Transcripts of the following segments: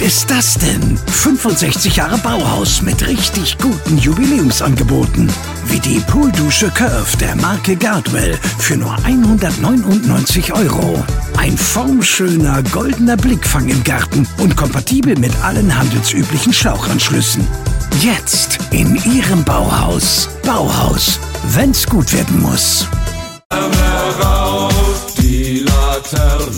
ist das denn? 65 Jahre Bauhaus mit richtig guten Jubiläumsangeboten. Wie die Pooldusche Curve der Marke Gardwell für nur 199 €. Ein formschöner goldener Blickfang im Garten und kompatibel mit allen handelsüblichen Schlauchanschlüssen. Jetzt in Ihrem Bauhaus. Bauhaus, wenn's gut werden muss. Die Laterne.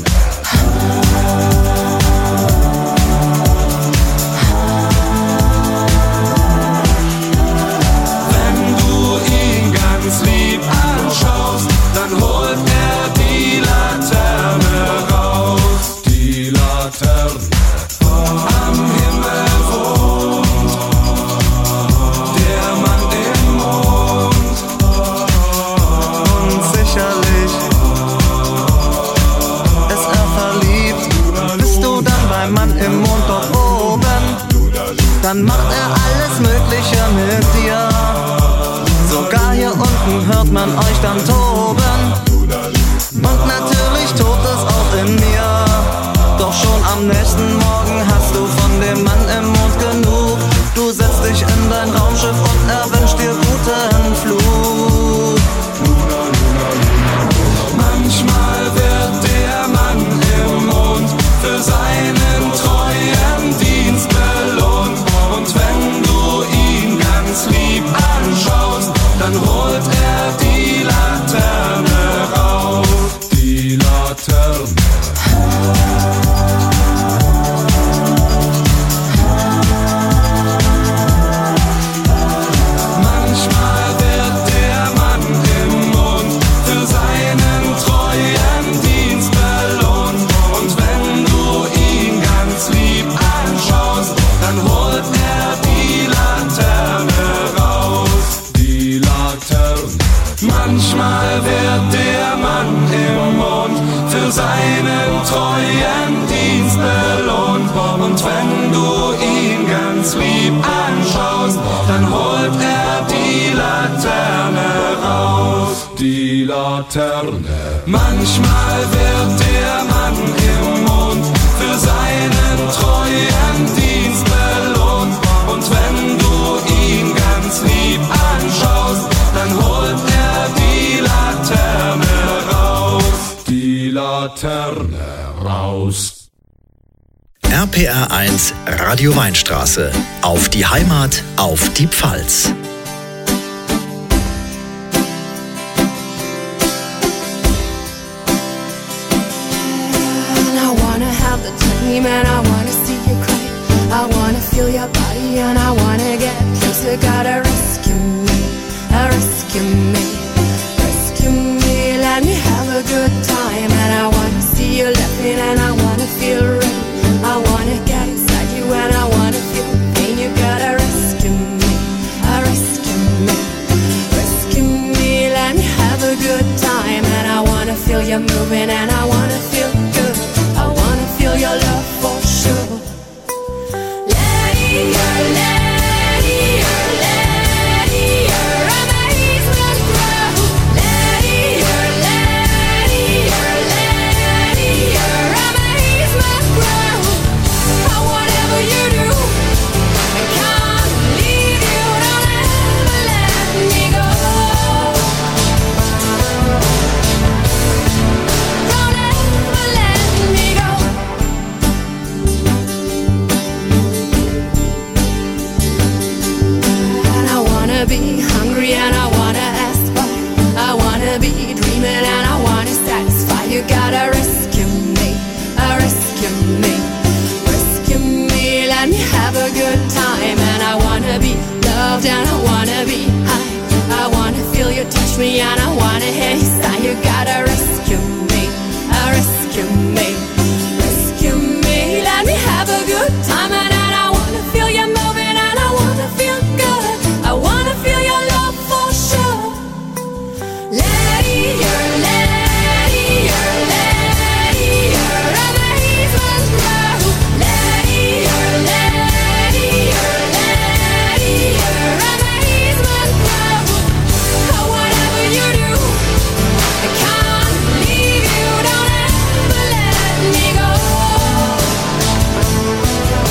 Wenn du ihn ganz lieb anschaust, dann holt er die Laterne raus. Die Laterne am Himmel wohnt, der Mann im Mond. Und sicherlich ist er verliebt. Bist du dann beim Mann im Mond dort oben, dann macht er alles Mögliche mit dir. Sogar hier unten hört man euch dann toben. Und natürlich tobt es auch in mir. Doch schon am nächsten Morgen hast du von dem Mann im Mond genug. Du setzt dich in dein Raumschiff und er wünscht dir guten Flug. Manchmal wird der Mann im Mond für seinen treuen Dienst belohnt. Und wenn du ihn ganz lieb anschaust, dann holt er die Laterne raus. Die Laterne. Manchmal wird der Mann im Mond für seinen treuen Dienst belohnt. Und wenn du ihn ganz lieb anschaust, dann holt er die Laterne raus. Die Laterne. Manchmal wird der Mann im Mond für seinen treuen Dienst belohnt. Und wenn du ihn ganz lieb anschaust, dann holt er die Laterne raus. Die Laterne. Manchmal wird der Mann im Mond für seinen treuen Dienst belohnt. Und wenn du ihn ganz lieb anschaust, dann holt er die Laterne raus. Die Laterne raus. RPR 1 Radio Weinstraße. Auf die Heimat, auf die Pfalz. And I wanna have the dream and I wanna see you cry. I wanna feel your body and I wanna get closer. Gotta rescue me, rescue me, rescue me. Let me have a good time and I wanna see you laughing and I wanna feel right. I wanna get inside you and I wanna feel pain. You gotta rescue me, rescue me, rescue me. Let me have a good time and I wanna feel you moving and I wanna feel good. I wanna feel your love for sure. Lady, lady, lady, amazement grow. Lady, lady, lady, amazement grow. Whatever you do, I can't leave you. Don't ever let me go. Don't ever let me go. And I wanna be hungry and I wanna ask why. I wanna be dreaming and I wanna satisfy. You gotta rescue me, rescue me, rescue me. Let me have a good time and I wanna be loved and I wanna be high. I wanna feel you touch me and I wanna hear you sigh. You gotta rescue me, rescue me, rescue me. Let me have a good time and I wanna feel you moving and I wanna feel good. I wanna feel your love for sure. Lady, you're lady, you're lady, you're amazement grow. Lady, you're lady, you're lady, you're amazement grow. Whatever you do, I can't leave you. Don't ever let me go.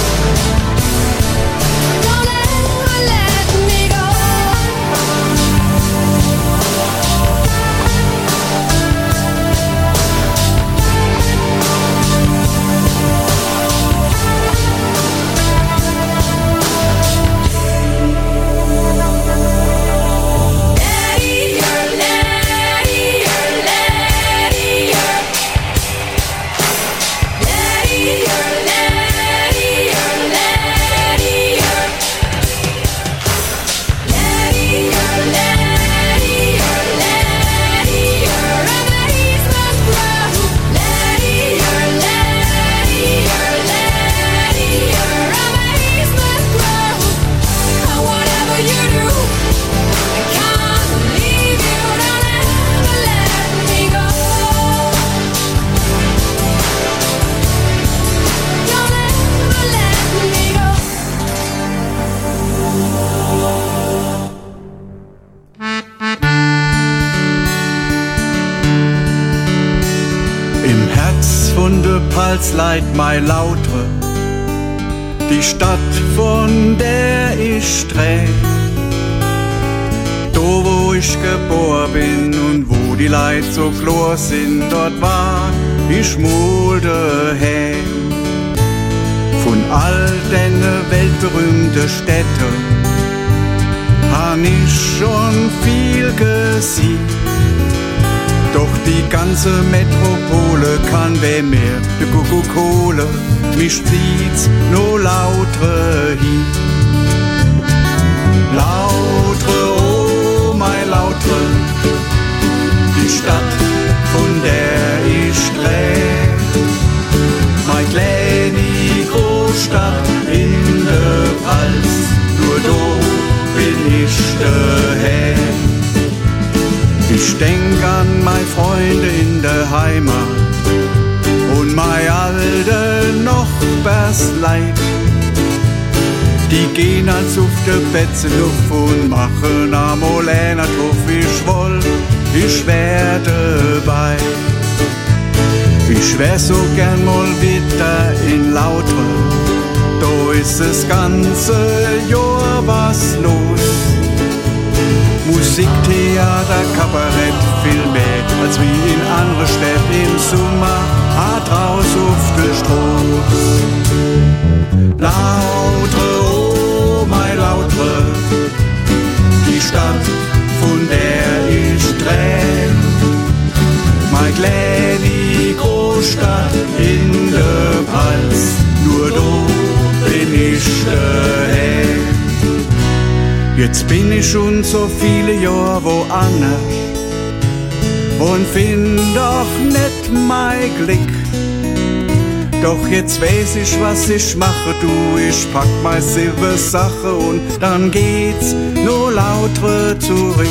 Leit mei Lautre, die Stadt, von der ich träg. Da wo ich geboren bin und wo die Leid so klar sind, dort war ich mal daheim. Von all den weltberühmten Städten han ich schon viel gesehen. Doch die ganze Metropole kann wer mehr de Kuckuck-Kohle, mich zieht's no lautre hin. Lautre, oh mein Lautre, die Stadt, von der ich träg. Mein kleine Großstadt in der Pfalz, nur da bin ich daheim. Ich denk an meine Freunde in der Heimat und meine alte Nachbarsleid. Die gehen als auf der Betze auf und machen einmal einer drauf, ich woll, ich wär dabei. Ich wär so gern mal wieder in Lautre, da ist das ganze Jahr was los. Musik, Theater, Kabarett, viel mehr als wie in andere Städte im Sommer, draus auf der Straße. Lautre, oh mein Lautre, die Stadt, von der ich träg. Mein kleine Großstadt in der Pfalz, nur da bin ich daheim. Jetzt bin ich schon so viele Jahre woanders und find doch nicht mein Glück. Doch jetzt weiß ich, was ich mache, du, ich pack meine Silbersache und dann geht's nur lauter zurück.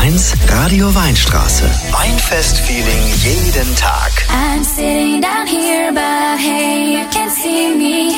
RPR1 Radio Weinstraße. Weinfest-Feeling jeden Tag. I'm sitting down here, but hey, you can't see me.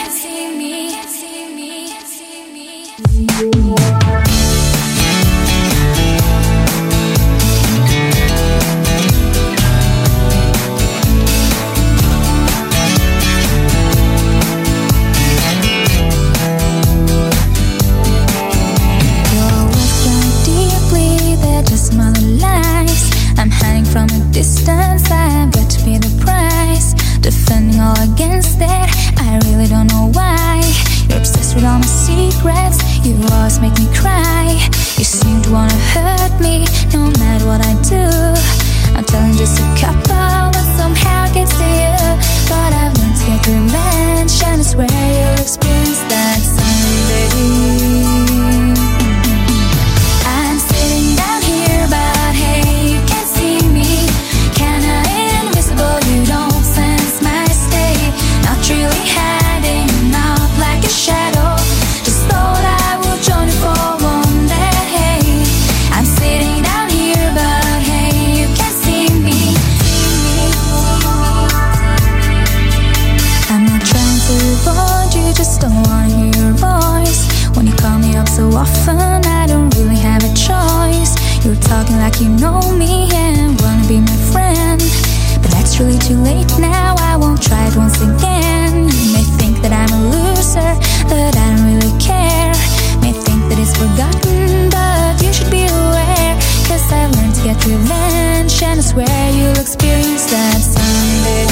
From a distance, I've got to pay the price. Defending all against it, I really don't know why. You're obsessed with all my secrets, you always make me cry. You seem to wanna hurt me, no matter what I do. I'm telling just a couple, but somehow it gets to you. But I've learned to get revenge, and I swear you'll experience that someday. I'm sitting down here, but hey, you can't see me. Kinda invisible, you don't sense my state. Not really hiding out like a shadow. Just thought I would join you for one day. I'm sitting down here, but hey, you can't see me. I'm not trying to avoid you, just don't wanna hear your voice. When you call me up so often, I don't really have a choice. You're talking like you know me and wanna be my friend, but that's really too late now, I won't try it once again. You may think that I'm a loser, but I don't really care. May think that it's forgotten, but you should be aware. Cause I've learned to get revenge, and I swear you'll experience that someday.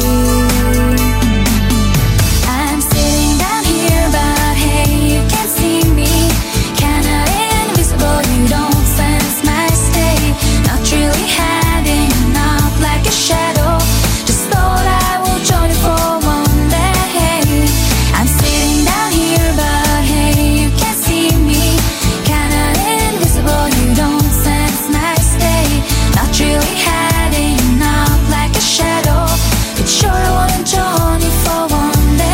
I'm sitting down here, but hey, you can't see me. Kinda invisible, you don't sense my state. Not really hiding out like a shadow. Just thought I would join you for one day. I'm sitting down here, but hey, you can't see me. Kinda invisible, you don't sense my state. Not really hiding out like a shadow. But sure I wanna join you for one day.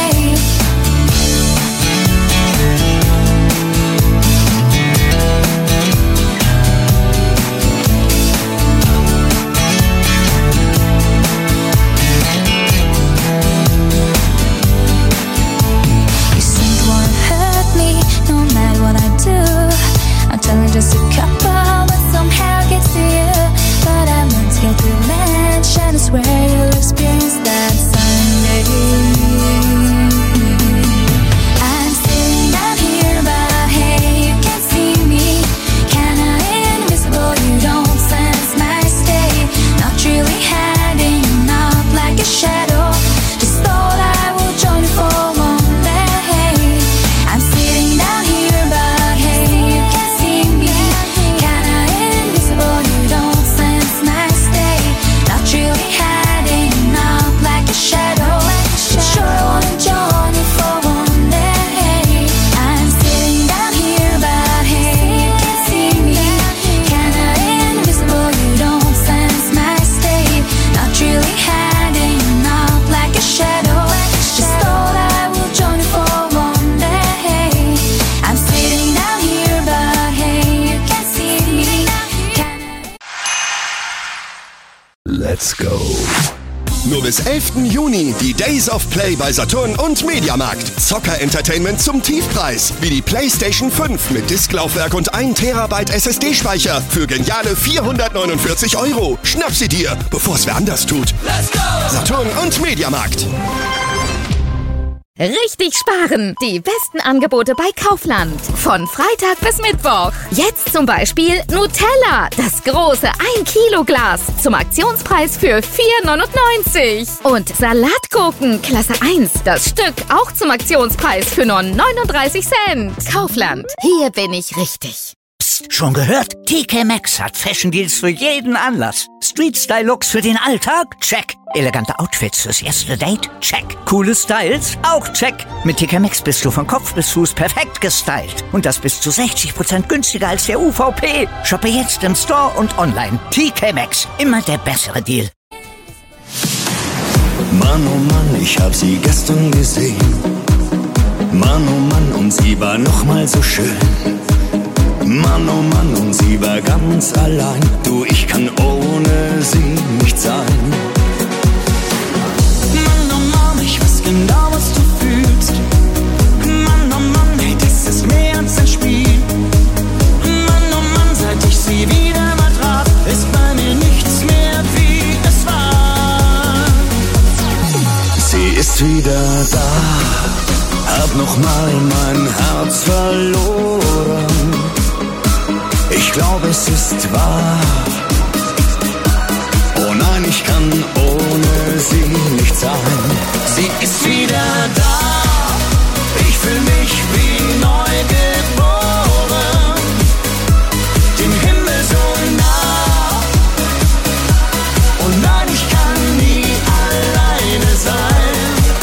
You seem to wanna hurt me, no matter what I do. I'm telling just a couple, but somehow it gets to you. But I've learned to get revenge, and I swear you'll experience that someday. I'm sitting down here, but hey, you can't see me. Kinda invisible, you don't sense my state. Not really hiding out like a shadow. Just thought I would join you for one day. I'm sitting down here, but hey, you can't see me. Kinda invisible, you don't sense my state. Not really hiding out like a shadow. But sure I wanna join you for one day. I'm sitting down here, but hey, you can't see me. Kinda invisible, you don't sense my state. Not really hiding out like a shadow. Just thought I would join you for one day. I'm sitting down here, but hey, you can't see me. Let's go. Nur bis 11. Juni die Days of Play bei Saturn und Mediamarkt. Zocker-Entertainment zum Tiefpreis. Wie die PlayStation 5 mit Disklaufwerk und 1 Terabyte SSD-Speicher für geniale 449 €. Schnapp sie dir, bevor es wer anders tut. Let's go! Saturn und Mediamarkt. Richtig sparen! Die besten Angebote bei Kaufland. Von Freitag bis Mittwoch. Jetzt zum Beispiel Nutella. Das große 1-Kilo-Glas. Zum Aktionspreis für 4,99 €. Und Salatgurken Klasse 1. Das Stück auch zum Aktionspreis für nur 39 Cent. Kaufland. Hier bin ich richtig. Psst, schon gehört? TK Maxx hat Fashion Deals für jeden Anlass. Street-Style-Looks für den Alltag? Check. Elegante Outfits fürs erste Date? Check. Coole Styles? Auch check. Mit TK Maxx bist du von Kopf bis Fuß perfekt gestylt. Und das bis zu 60% günstiger als der UVP. Shoppe jetzt im Store und online. TK Maxx. Immer der bessere Deal. Mann, oh Mann, ich hab sie gestern gesehen. Mann, oh Mann, und sie war noch mal so schön. Mann, oh Mann, und sie war ganz allein. Du, ich kann ohne sie nicht sein. Mann, oh Mann, ich weiß genau, was du fühlst. Mann, oh Mann, hey, das ist mehr als ein Spiel. Mann, oh Mann, seit ich sie wieder mal traf, ist bei mir nichts mehr wie es war. Sie ist wieder da, hab nochmal mein Herz verloren. Ich glaube, es ist wahr. Oh nein, ich kann ohne sie nicht sein. Sie ist wieder da, ich fühl mich wie neu geboren. Dem Himmel so nah. Oh nein, ich kann nie alleine sein.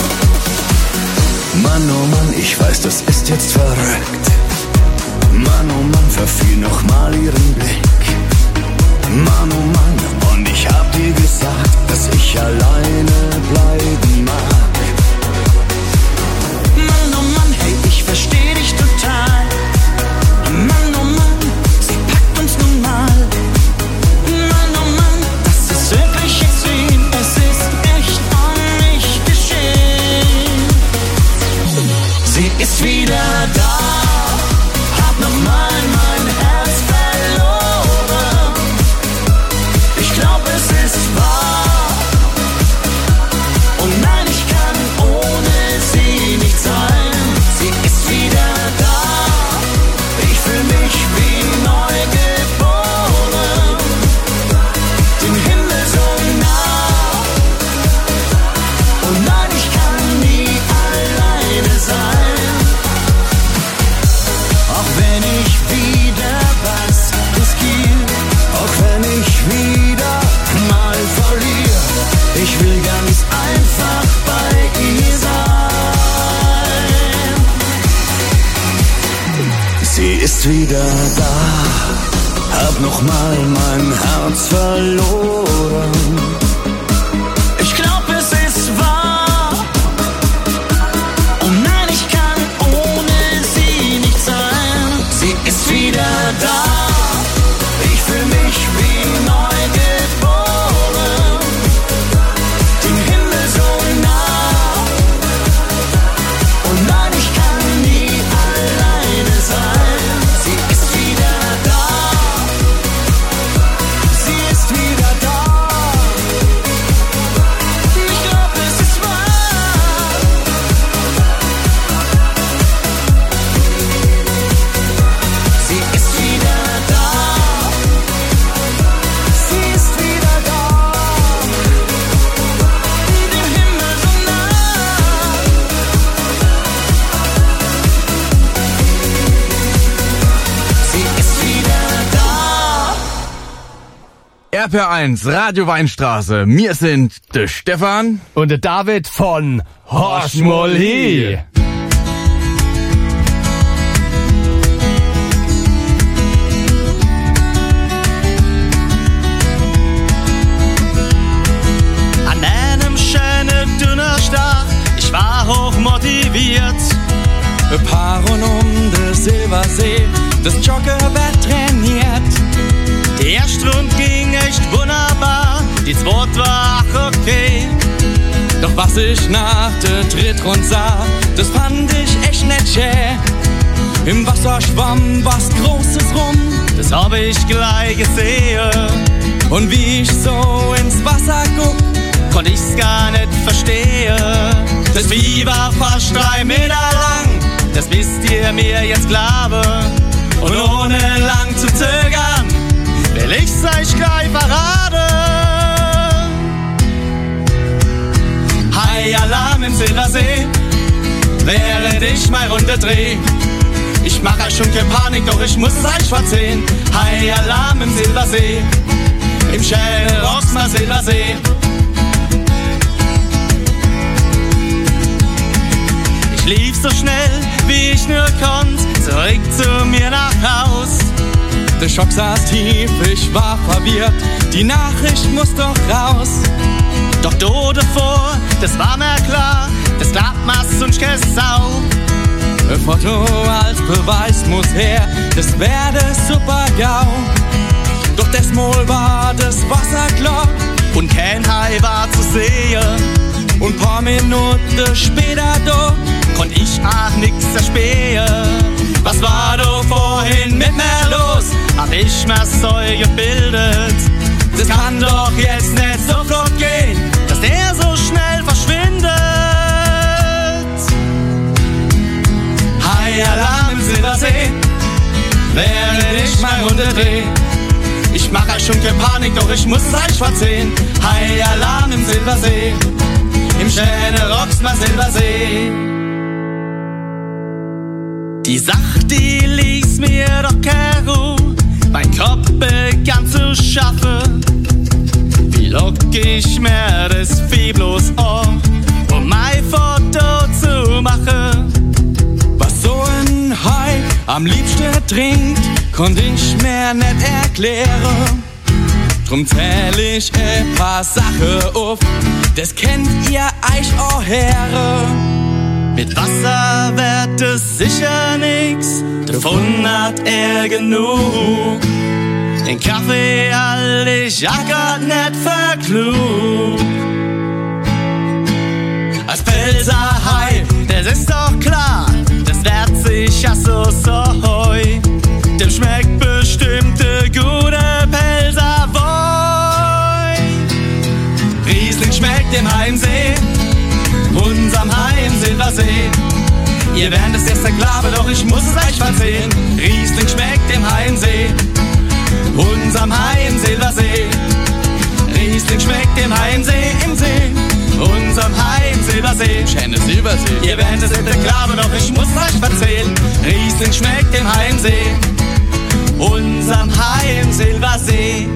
Mann, oh Mann, ich weiß, das ist jetzt verrückt. Mann, oh Mann, verfiel nochmal ihren Blick. Mann, oh Mann, und ich hab dir gesagt, dass ich alleine bleiben mag. Mann, oh Mann, hey, ich versteh dich total. Mann, oh Mann, sie packt uns nun mal. Mann, oh Mann, das ist wirklich extrem. Es ist echt um mich geschehen. Sie ist wieder da. Nochmal mein Herz verloren. Ich glaub, es ist wahr. Und nein, ich kann ohne sie nicht sein. Sie ist wieder da. Ich fühl mich wie neu geboren. Dem Himmel so nah. Und nein, ich kann nie alleine sein. Auch wenn ich wieder was riskiere, auch wenn ich wieder mal verliere, ich will ganz einfach bei ihr sein. Sie ist wieder da, hab nochmal mein Herz verloren. Ich glaub, es ist wahr. Oh nein, ich kann ohne sie nicht sein. Sie ist wieder da. Ich fühl mich wie neu geboren. Dem Himmel so nah. Und nein, ich kann nie alleine sein. Sie ist wieder da. Sie ist wieder da. Ich glaub, es ist wahr. Sie ist wieder da. Sie ist wieder da. Dem Himmel so nah. Sie ist wieder da. RPR1, Radio Weinstraße. Wir sind der Stefan und der David von Horschmolli. An einem schönen Donnerstag, ich war hoch motiviert. Ein paar rund um den Silbersee, das Jogger wird trainiert. Die erste Runde ging echt wunderbar, die zweite war ach okay. Doch was ich nach der dritten Runde sah, das fand ich echt nicht schön. Im Wasser schwamm was Großes rum, das hab ich gleich gesehen. Und wie ich so ins Wasser guck, konnt ich's gar nicht verstehen. Das Vieh war fast 3 Meter lang, das wisst ihr mir jetzt glauben. Und ohne lang zu zögern, will ich's euch gleich verraten. High Alarm im Silbersee, während ich mal Runde dreh. Ich mach euch schon keine Panik, doch ich muss es euch verzeihen. High Alarm im Silbersee, im schönen Roxmar Silbersee. Ich lief so schnell, wie ich nur konnt, zurück zu mir nach Haus. Der Schock saß tief, ich war verwirrt, die Nachricht muss doch raus. Doch du davor, das war mir klar, das klappt mal sonst keine Sau. Ein Foto als Beweis muss her, das wär das Super-GAU. Doch das Mal war das Wasser klar und kein Hai war zu sehen. Und paar Minuten später da konnt ich auch nix erspähen. Was war da vorhin mit mir los? Hab ich mir so gebildet. Das kann doch jetzt nicht so flott gehen, dass der so schnell verschwindet. Hai-Alarm im Silbersee, während ich mein Runde dreh. Ich mach halt schon keine Panik, doch ich muss es euch verzeihen. Hai-Alarm im Silbersee, im schönen Roxmar Silbersee. Die Sach, die ließ mir doch keine Ruhe. Mein Kopf begann zu schaffen. Wie lock ich mir das Vieh bloß an, um mein Foto zu machen. Was so ein Hai am liebsten trinkt, konnt ich mir nicht erklären. Drum zähl ich ein paar Sachen auf, das kennt ihr euch auch her. Mit Wasser wird es sicher nix, davon hat er genug. Den Kaffee all ich ja grad nicht verklug. Als Pelzerhai, das ist doch klar, das wird sicher so heu. Dem schmeckt bestimmt de gute Pelzerwoi. Riesling schmeckt im Heimsee, unserem Hai im Silbersee. Ihr werdet es jetzt glauben, doch ich muss es euch verzeihen. Riesling schmeckt im Heimsee, unserem Hai im Silbersee. Riesling schmeckt im Heimsee, im See, unserem Hai im Silbersee. Schöne Silbersee. Ihr werdet es nicht glauben, doch ich muss es euch verzeihen. Riesling schmeckt im Heimsee, unserem Hai im Silbersee.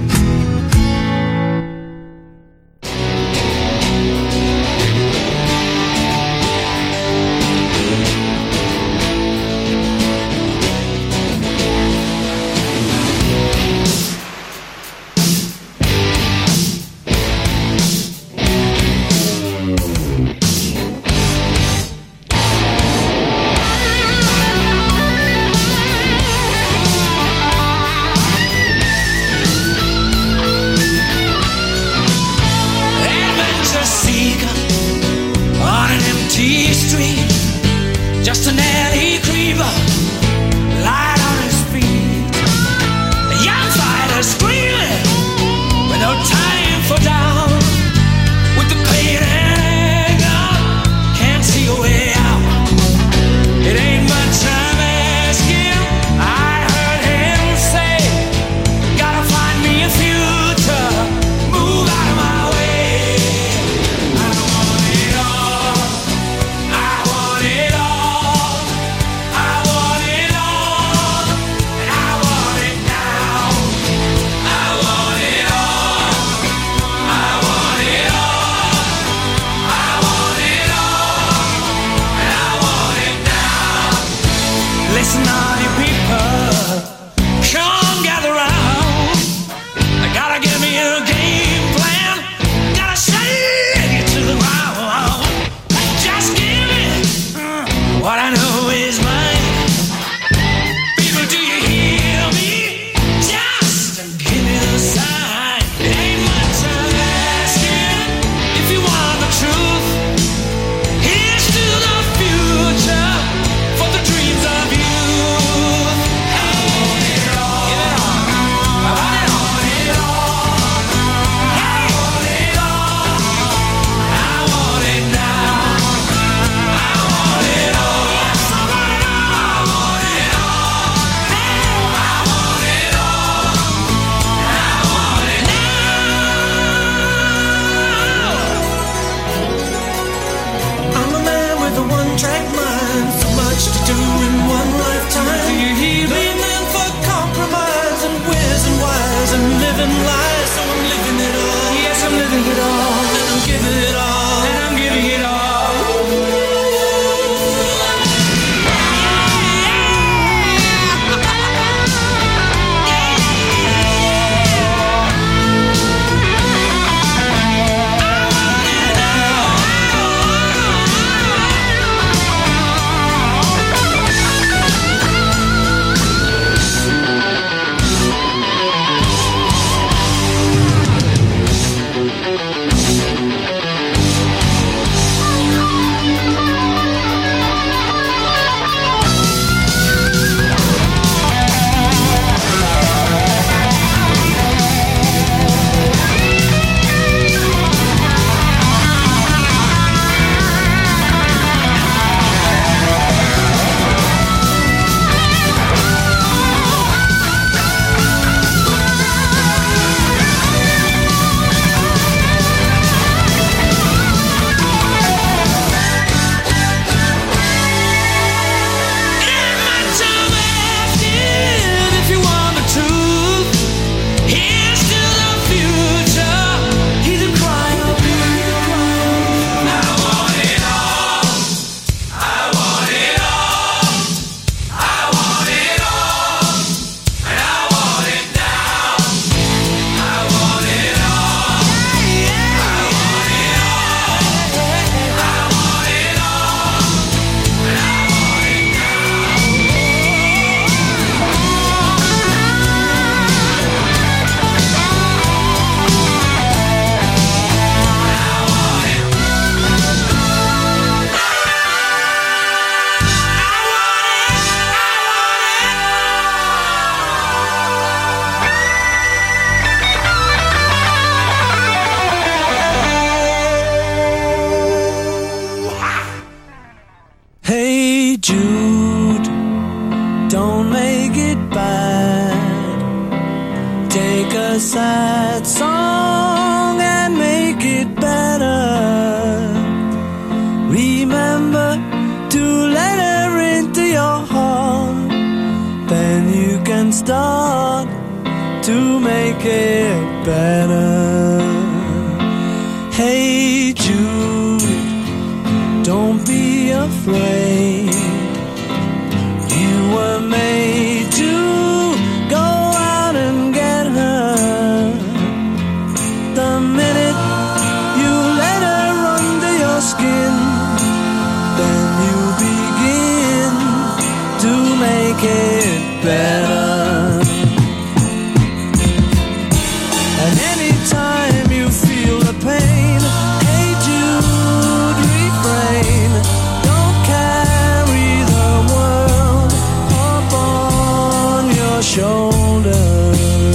sad song and make it better. Remember to let her into your heart, then you can start to make it better. Hey Jude, don't be afraid. You were made to go out and get her. The minute you let her under your skin, then you begin to make it better. And anytime you feel the pain, hey Jude, refrain. Don't carry the world upon your shoulder.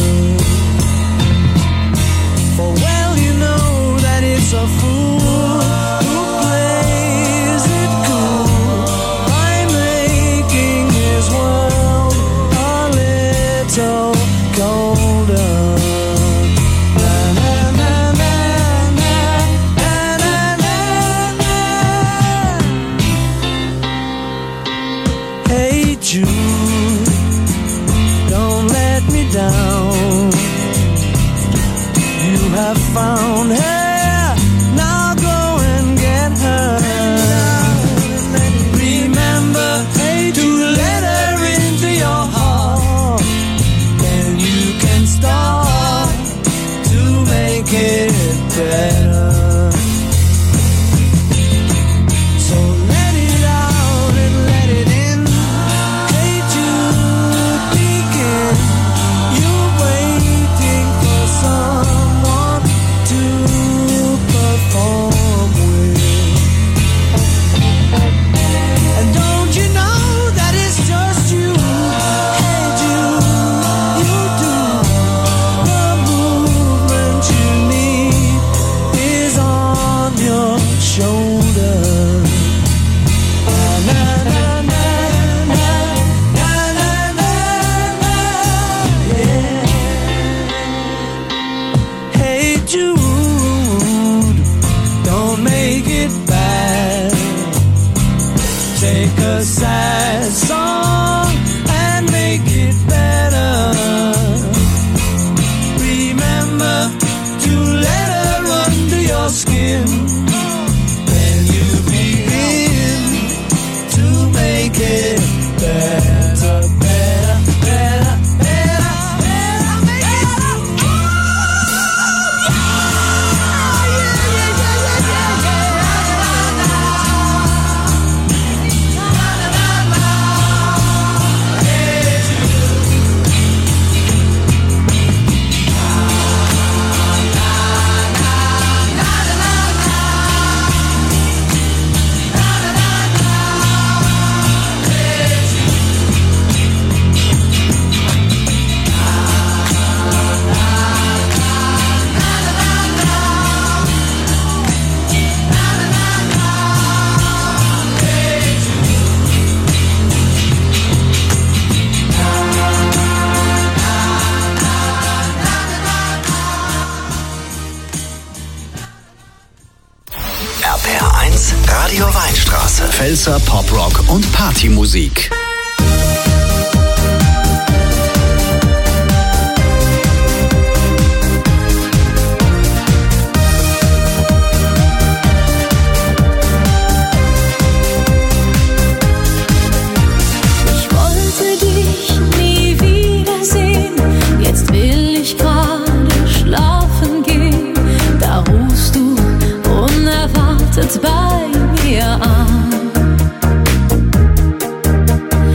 For well you know that it's a fool who plays it cool by making his world a little colder. Hey Jude, don't let me down. You have found her, now go and get her. Remember, hey, to let her into your heart, then you can start to make it better. So let it out and let it in. Hey Jude, begin. You're waiting for someone to perform with. And don't you know that it's just you? Hey Jude, you do. The movement you need is on your shoulder. Na, na, na, na, na, na, na, na, yeah. Hey Jude, don't make it bad. Take a sad song and make it better. Remember to let her under your skin, then you begin to make it better, better, better, better, better, make it better. RPR1 Radio Weinstraße. Pfälzer Poprock und Partymusik. Ich wollte dich nie wiedersehen. Jetzt will ich gerade schlafen gehen. Da rufst du unerwartet bei mir an.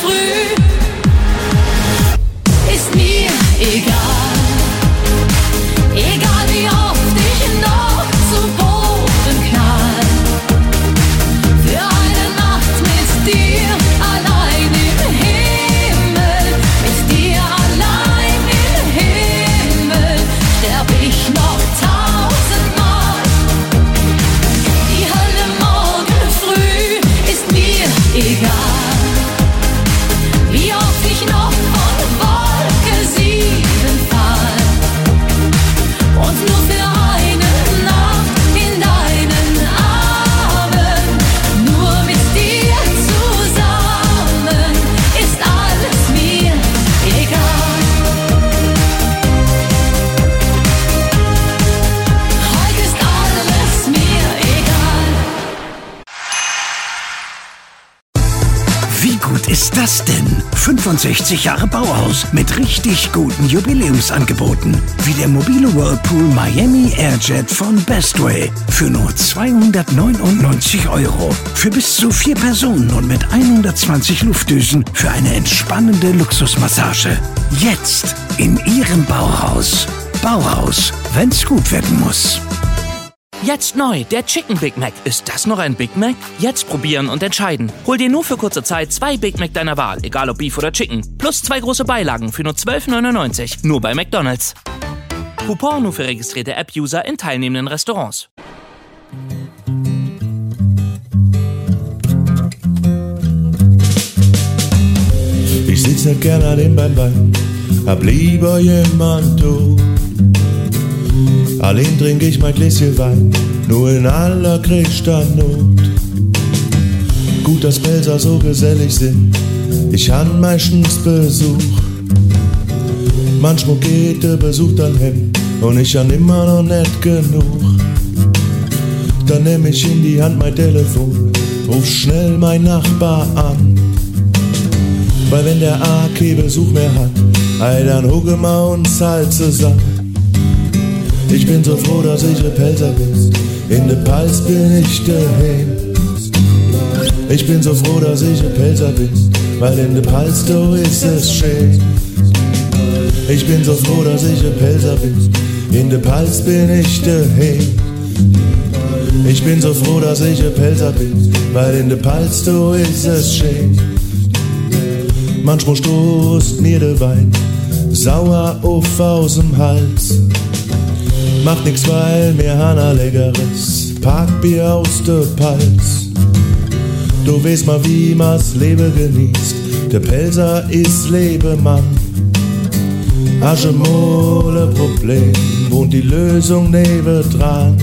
früh ist mir egal. Egal wie oft ich noch zu Boden knall. Für eine Nacht mit dir allein im Himmel, mit dir allein im Himmel, sterb ich noch 1000-mal. Die Hölle morgen früh ist mir egal. Wie oft ich noch von Wolke 7 fall und nur für eine Nacht in deinen Armen, nur mit dir zusammen ist alles mir egal. Heute ist alles mir egal. Wie gut ist das denn? 65 Jahre Bauhaus mit richtig guten Jubiläumsangeboten. Wie der mobile Whirlpool Miami Airjet von Bestway für nur 299 €. Für bis zu 4 Personen und mit 120 Luftdüsen für eine entspannende Luxusmassage. Jetzt in Ihrem Bauhaus. Bauhaus, wenn's gut werden muss. Jetzt neu, der Chicken Big Mac. Ist das noch ein Big Mac? Jetzt probieren und entscheiden. Hol dir nur für kurze Zeit 2 Big Mac deiner Wahl, egal ob Beef oder Chicken. Plus 2 große Beilagen für nur 12,99 €. Nur bei McDonald's. Coupon nur für registrierte App-User in teilnehmenden Restaurants. Ich sitz nicht gern an dem Bein, hab lieber jemand du. Allein trink ich mein Gläschen Wein, nur in allergrößter Not. Gut, dass Pelzer so gesellig sind, ich han meistens Besuch. Manchmal geht der Besuch dann hin und ich han immer noch nicht genug. Dann nehm ich in die Hand mein Telefon, ruf schnell mein Nachbar an. Weil wenn der AK Besuch mehr hat, ey, dann hucken wir uns halt zusammen. Ich bin so froh, dass ich ein Pelzer bin, in der Palz bin ich daheim. Ich bin so froh, dass ich ein Pelzer bin, weil in der Palz da ist es schön. Ich bin so froh, dass ich ein Pelzer bin, in der Palz bin ich daheim. Ich bin so froh, dass ich ein Pelzer bin, weil in der Palz da ist es schön. Manchmal stoßt mir der Wein sauer auf aus dem Hals. Macht nix, weil mir Hanna leckeres Parkbier aus der Palz. Du weißt mal, wie man's Leben genießt, der Pelzer ist Lebemann. Hast du mal ein Problem, wohnt die Lösung nebendran.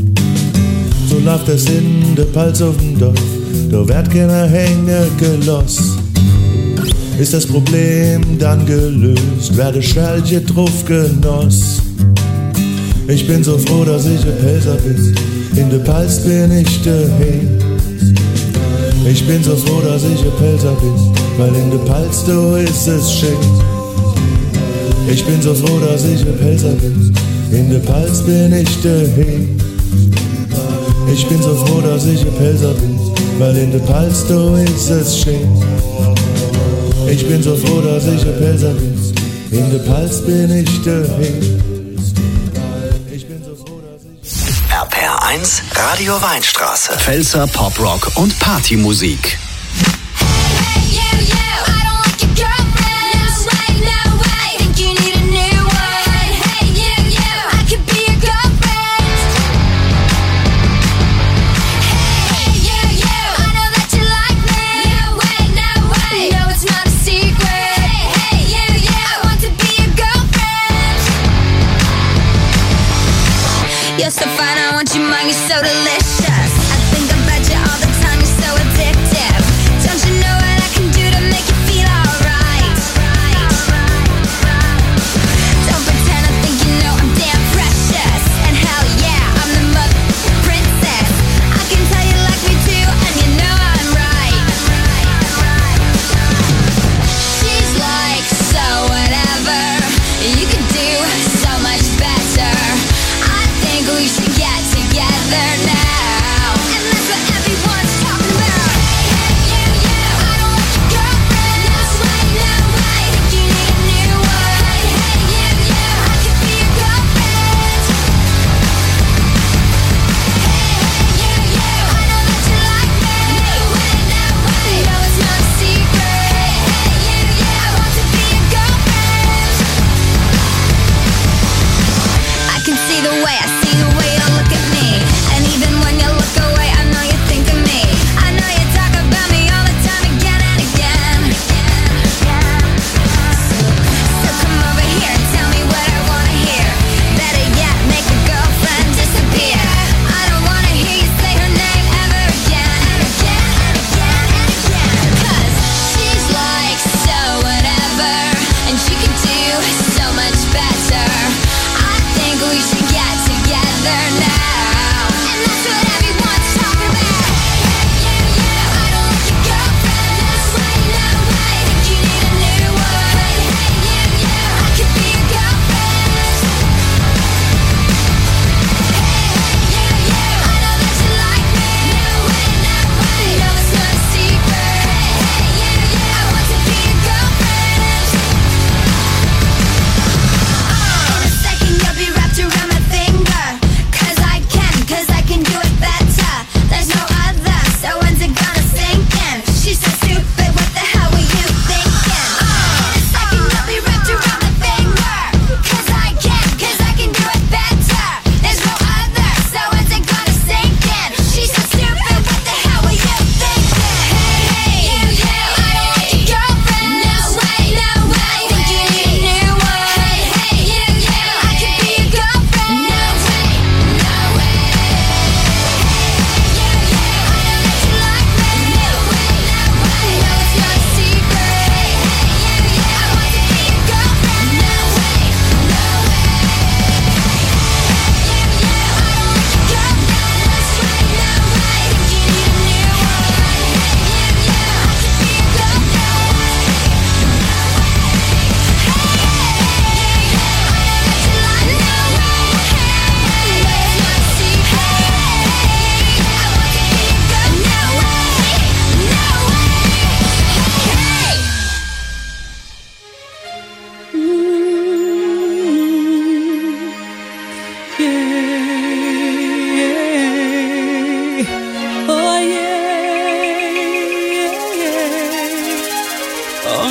So lacht es in der Palz auf dem Dorf, da wird keiner hängen gelost. Ist das Problem dann gelöst, werde Schälche drauf genoss. Ich bin so froh, dass ich ein Pelzer bin, in der Palz bin ich daheim. Ich bin so froh, dass ich ein Pelzer bin, weil in der Palz da ist es schön. Ich bin so froh, dass ich ein Pelzer bin, in der Palz bin ich daheim. Ich bin so froh, dass ich ein Pelzer bin, weil in der Palz da ist es schön. Ich bin so froh, dass ich ein Pelzer bin, in der Palz bin ich daheim. RPR1 Radio Weinstraße. Pfälzer Poprock und Partymusik. You're so fine, I want you mine, you're so delicious. I think about you all the time, you're so addictive.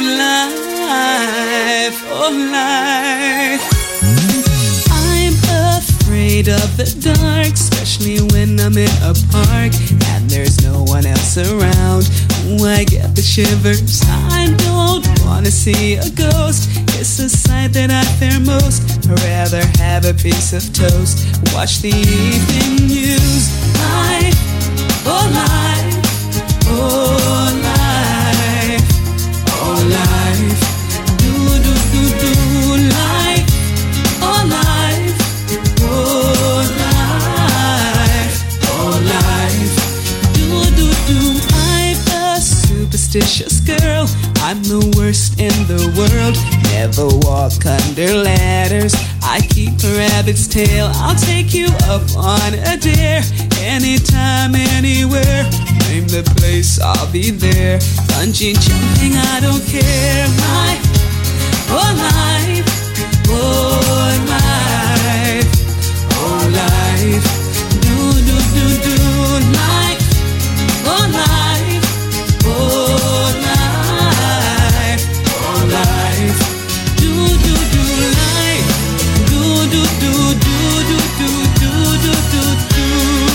life, oh life. I'm afraid of the dark, especially when I'm in a park and there's no one else around. Ooh, I get the shivers. I don't wanna see a ghost. It's a sight that I fear most. I'd rather have a piece of toast, watch the evening news. Life, oh life, oh life, oh life. Do do do do life, oh life, oh life, oh life. Do do do. I'm a superstitious girl. I'm the worst in the world. Never walk under ladders. I keep a rabbit's tail. I'll take you up on a dare. Anytime, anywhere. Name the place, I'll be there. Bungee jumping, I don't care. Life, oh life, oh life, oh life. Do do do do life, oh life, oh life, oh life. Do do do life, do do do do do do do do do do.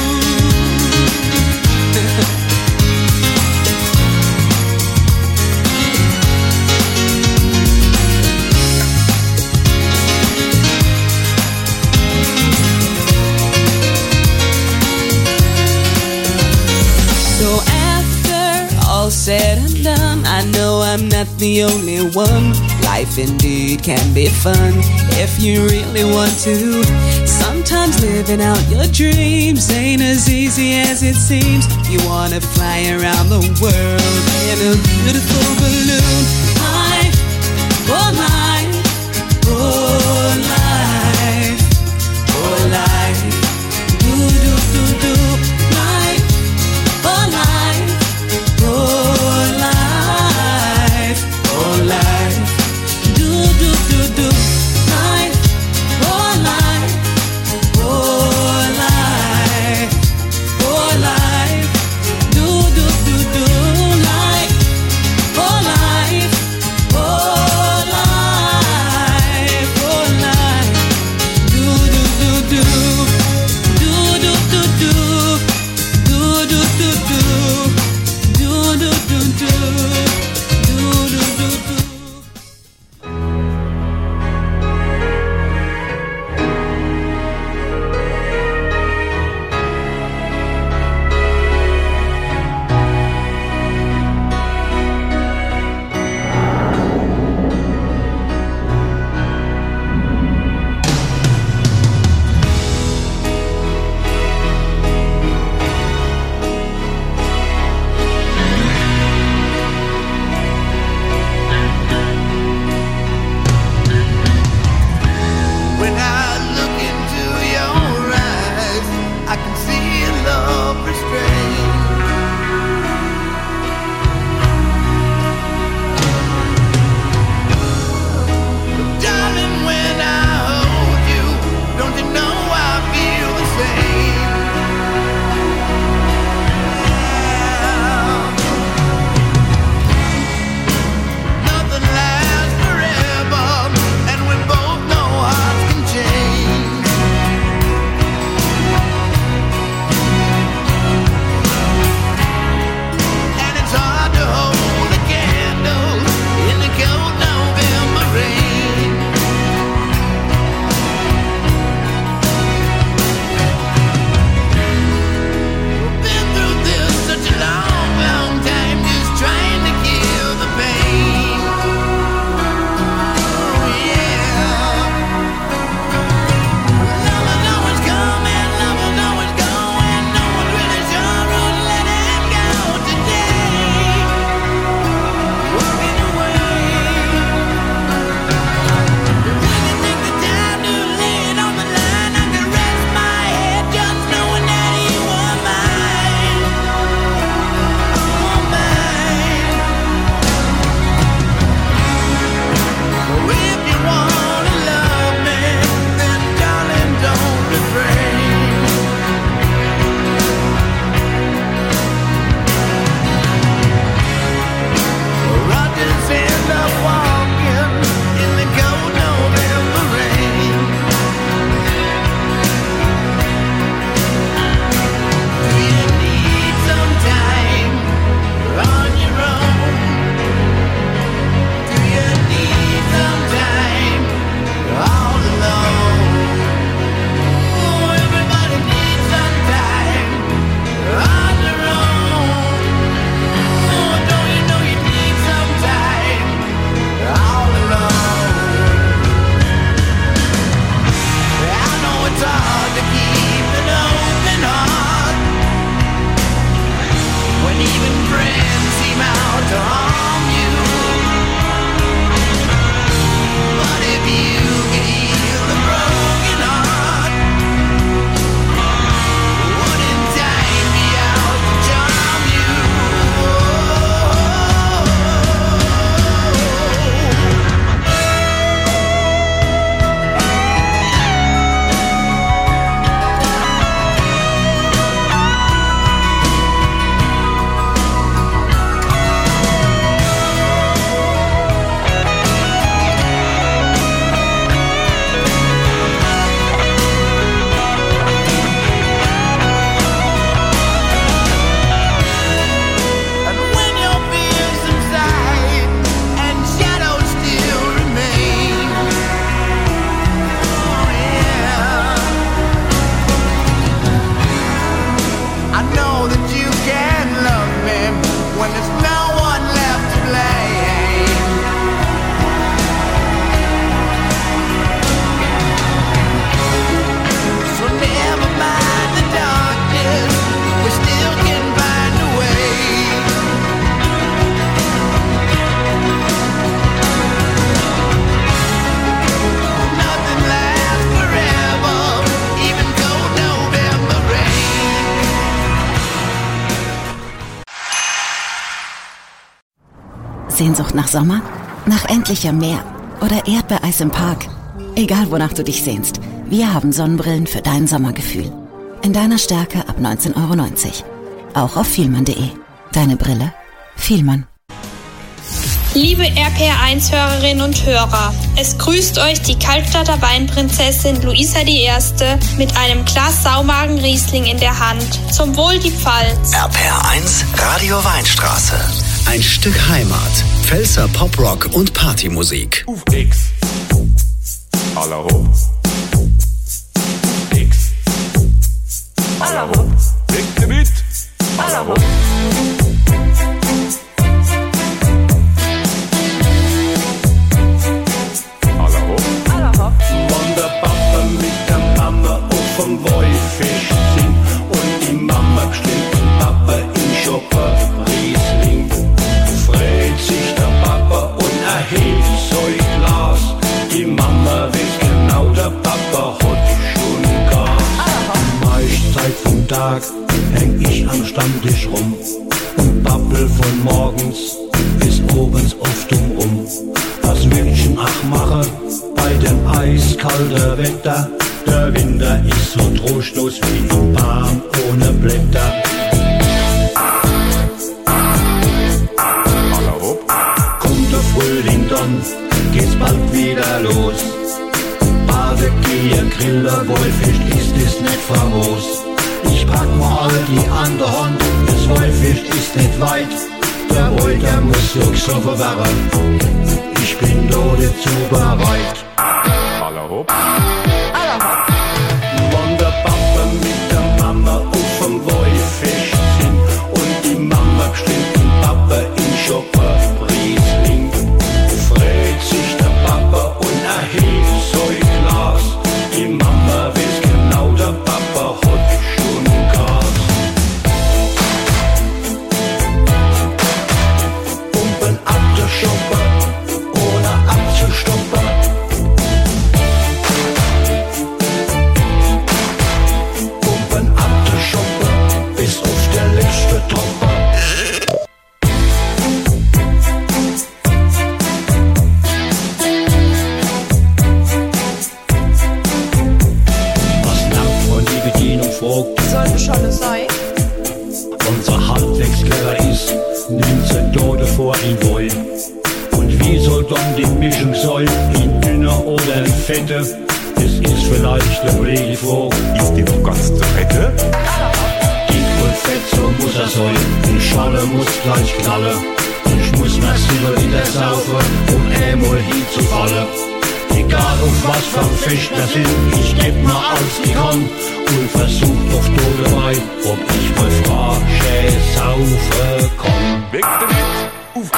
So after all said and done, I know I'm not the only one. Life indeed can be fun if you really want to. Sometimes living out your dreams ain't as easy as it seems. You wanna fly around the world in a beautiful balloon. Life, oh life, oh life, oh life. Do do do do life, oh life, oh life, oh life. Do do do do life, oh life, oh life, oh life. Do do do do life, oh life, Sehnsucht nach Sommer? Nach endlichem Meer? Oder Erdbeereis im Park? Egal, wonach du dich sehnst, wir haben Sonnenbrillen für dein Sommergefühl. In deiner Stärke ab 19,90 €. Auch auf vielmann.de. Deine Brille? Vielmann. Liebe RPR1-Hörerinnen und Hörer, es grüßt euch die Kaltstadter Weinprinzessin Luisa I. mit einem Glas Saumagen-Riesling in der Hand. Zum Wohl die Pfalz. RPR1 Radio Weinstraße. Ein Stück Heimat. Pfälzer Poprock und Partymusik. X. Alla hopp. X. Alla hopp. Weg mit. Alla hopp. Wann der Papa mit der Mama auf dem Wolfisch sind und die Mama bestellt den Papa in Schoppen Riesling, freut sich der Papa und erhebt sein Glas. Die Mama weiß genau, der Papa hat schon Gas. Meist Zeit vom Tag häng ich am Stammtisch rum und babbel von morgens bis abends oft was Menschen ach mache bei dem eiskalten Wetter. Der Winter ist so trostlos wie ein Baum ohne Blätter. Kommt der Frühling dann, geht's bald wieder los. Barbecue, Griller, Wolfisch ist es nicht famos. Ich pack mal die andere Hand, das Wolfisch ist nicht weit. Der Wolter muss so gesoffen werden. Ich bin da dazu bereit. Alla hopp. Alla hopp. Wann der Papa mit der Mama auf dem Wolfisch sind und die Mama bestellt den Papa in Schoppen Riesling, freut sich der Papa und erhebt sein Glas. Die Mama weiß genau, der Papa hat schon Gas. Pumpen ab der Schoppe, ohne abzustoppen. Pumpen ab der Schoppe, bis auf der letzte Tropfen. Was langt von die Bedienung fragt, Sollte schon es sein. unser Handwerkskeller ist, nimmt sie Tode vor ihn wollen. Und wie soll dann die Mischung sein, in dünner oder in fette? Es ist vielleicht der Regelfrage, ist die noch ganz zu fette? Dick und fett, so muss er sein, die Schale muss gleich knallen. Und ich muss massiver in der Saufe, um einmal hinzufallen. Egal auf was für ein Fisch das sind, ich geb mir alles ich kann und versuch auf Tode rein, ob ich mal Frasche saufen kann. Weg damit.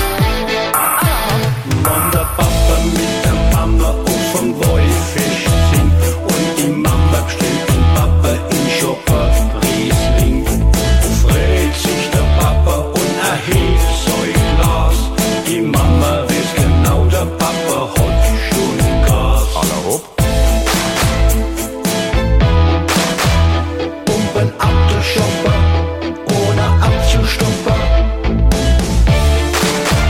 Wann der Papa mit der Mama auf dem Wolfisch sind und die Mama bestellt den Papa in Schoppen Riesling, freut sich der Papa und erhebt sein Glas. Die Mama weiß genau, der Papa hat schon Gas. Alla hopp. Pumpen ab der Schoppe, ohne abzustoppen.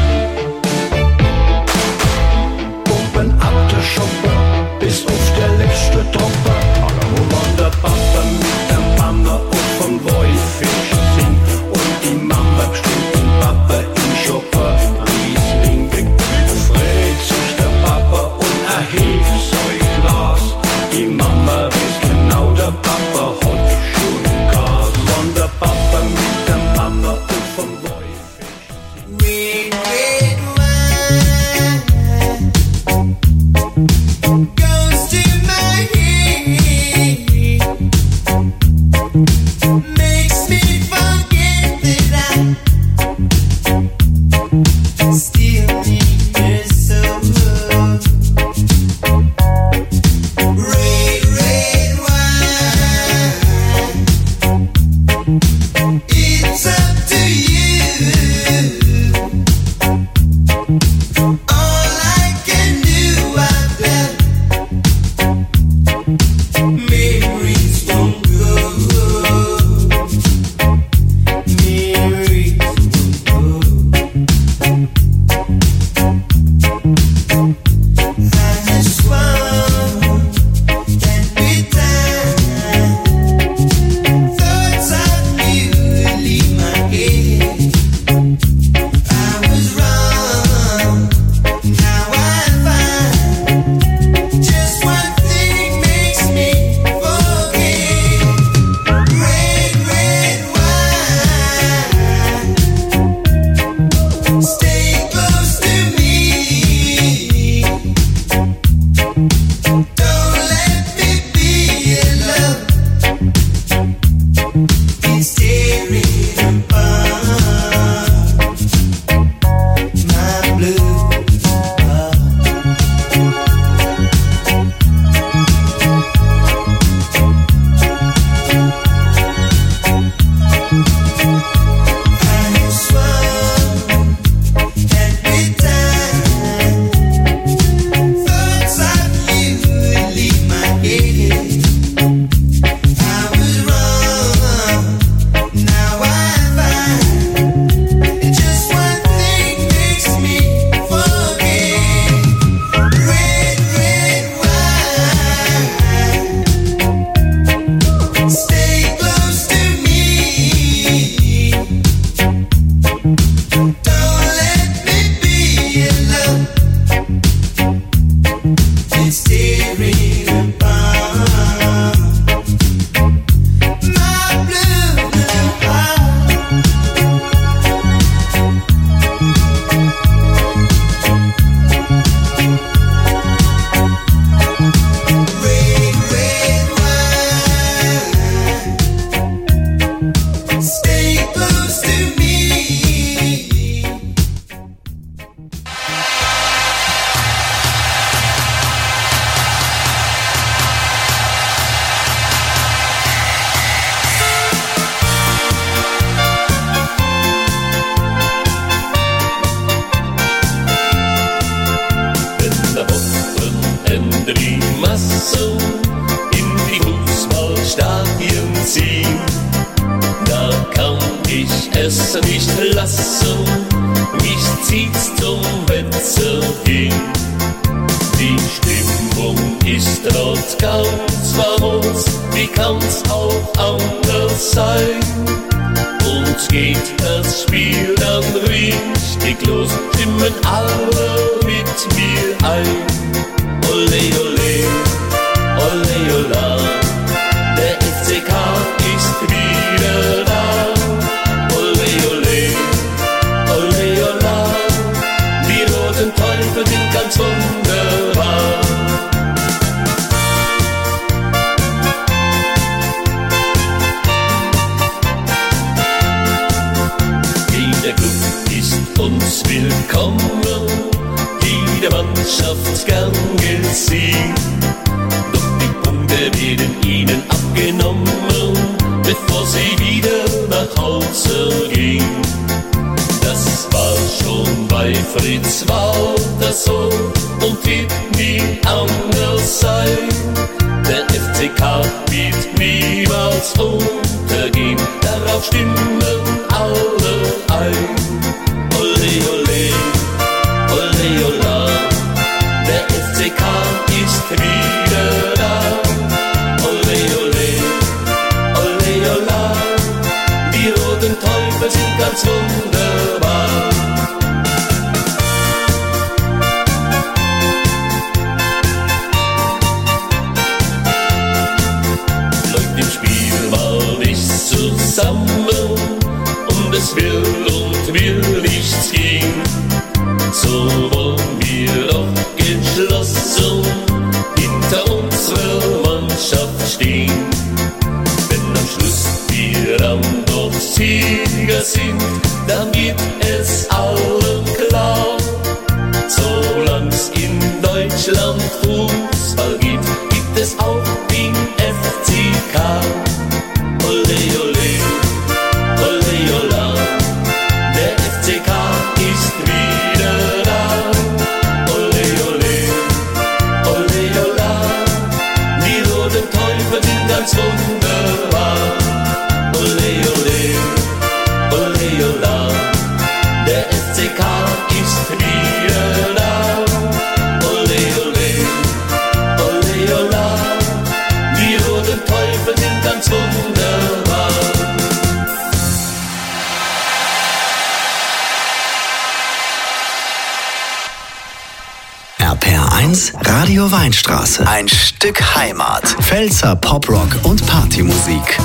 es nicht lassen, mich zieht's zum Wetzel hin. Die Stimmung ist dort ganz famos, wie kann's auch anders sein? Und geht das Spiel dann richtig los, stimmen alle mit mir ein. Ole, ole, ole, ola, der FCK ist wieder da. Ole, ole, ole, ola, die roten Teufel sind ganz wunderbar. Jeder Club ist uns willkommen, jede Mannschaft gern gesehen. Doch die Punkte werden ihnen abgenommen, bevor sie wieder nach Hause gehen. Das war schon bei Fritz Walter so und wird nie anders sein. Der FCK wird niemals untergehen, darauf stimmen alle ein. Ole, ole, ole, ola, der FCK ist wieder da. Ole, ole, ole, ola, die roten Teufel sind ganz wunderbar. Läuft im Spiel mal nicht zusammen und es will nichts gehen, so wollen wir doch geschlossen hinter unserer Mannschaft stehen. Wenn am Schluss wir dann doch Sieger sind, dann wird es allen klar. Solang's in Deutschland Fußball gibt es auch den FCK. Ole, ole, ole, ola, der FCK ist wieder da. Ole, ole, ole, ola, die roten Teufel sind ganz wunderbar. Ole, ole, ole, ola, der FCK ist wieder da. Ole, ole, ole, ola, die roten Teufel sind ganz wunderbar. RPR1 Radio Weinstraße. Ein Stück Heimat. Pfälzer Poprock und Partymusik.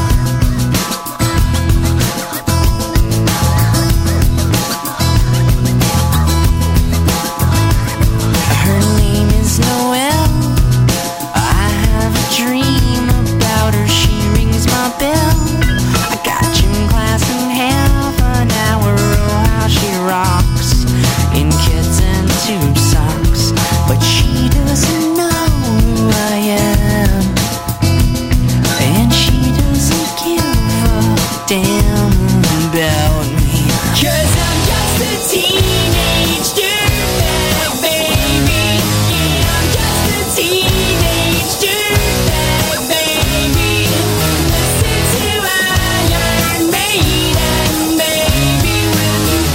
Her name is Noelle. I have a dream about her. She rings my bell. I got gym class in half an hour. Oh, how she rocks in kids and tube socks. But she doesn't know who I am, and she doesn't give a damn about me. 'Cause I'm just a teenage dirtbag, baby. Yeah, I'm just a teenage dirtbag, baby. Listen to Iron Maiden, baby, with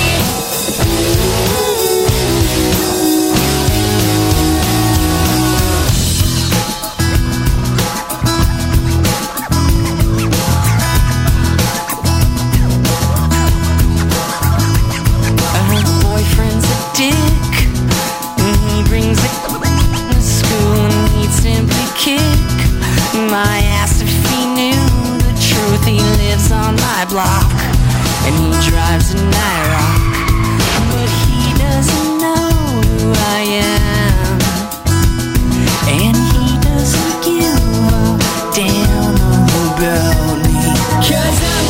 her boyfriend's a dick, and he brings it to school and he'd simply kick my ass if he knew the truth. He lives on my block and he drives an IROC, but he doesn't know who I am, and he doesn't give a damn about me. 'Cause